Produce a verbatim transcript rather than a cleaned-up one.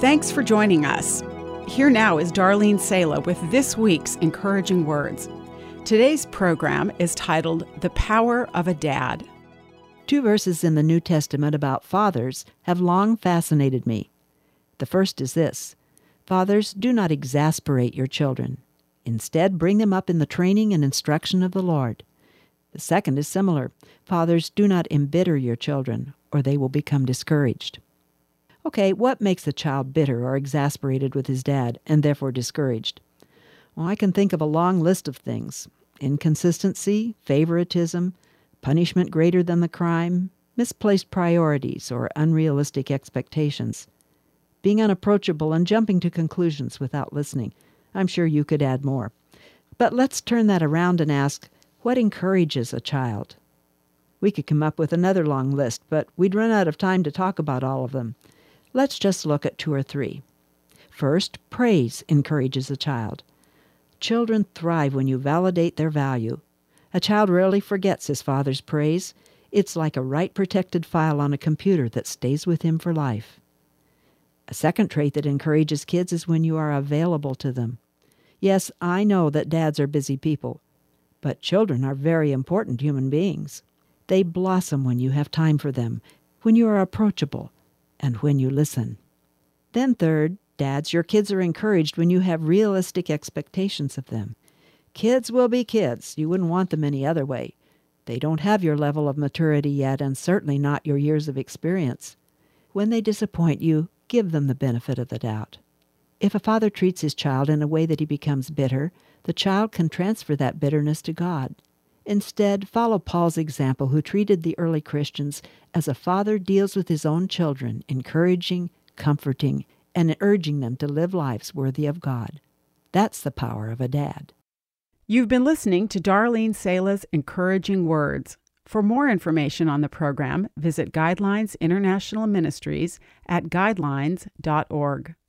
Thanks for joining us. Here now is Darlene Sala with this week's encouraging words. Today's program is titled The Power of a Dad. Two verses in the New Testament about fathers have long fascinated me. The first is this: Fathers, do not exasperate your children. Instead, bring them up in the training and instruction of the Lord. The second is similar. Fathers, do not embitter your children, or they will become discouraged. Okay, what makes a child bitter or exasperated with his dad, and therefore discouraged? Well, I can think of a long list of things. Inconsistency, favoritism, punishment greater than the crime, misplaced priorities, or unrealistic expectations. Being unapproachable and jumping to conclusions without listening. I'm sure you could add more. But let's turn that around and ask, what encourages a child? We could come up with another long list, but we'd run out of time to talk about all of them. Let's just look at two or three. First, praise encourages a child. Children thrive when you validate their value. A child rarely forgets his father's praise. It's like a right-protected file on a computer that stays with him for life. A second trait that encourages kids is when you are available to them. Yes, I know that dads are busy people, but children are very important human beings. They blossom when you have time for them, when you are approachable, and when you listen. Then third, dads, your kids are encouraged when you have realistic expectations of them. Kids will be kids. You wouldn't want them any other way. They don't have your level of maturity yet, and certainly not your years of experience. When they disappoint you, give them the benefit of the doubt. If a father treats his child in a way that he becomes bitter, the child can transfer that bitterness to God. Instead, follow Paul's example, who treated the early Christians as a father deals with his own children, encouraging, comforting, and urging them to live lives worthy of God. That's the power of a dad. You've been listening to Darlene Sala's Encouraging Words. For more information on the program, visit Guidelines International Ministries at guidelines dot org.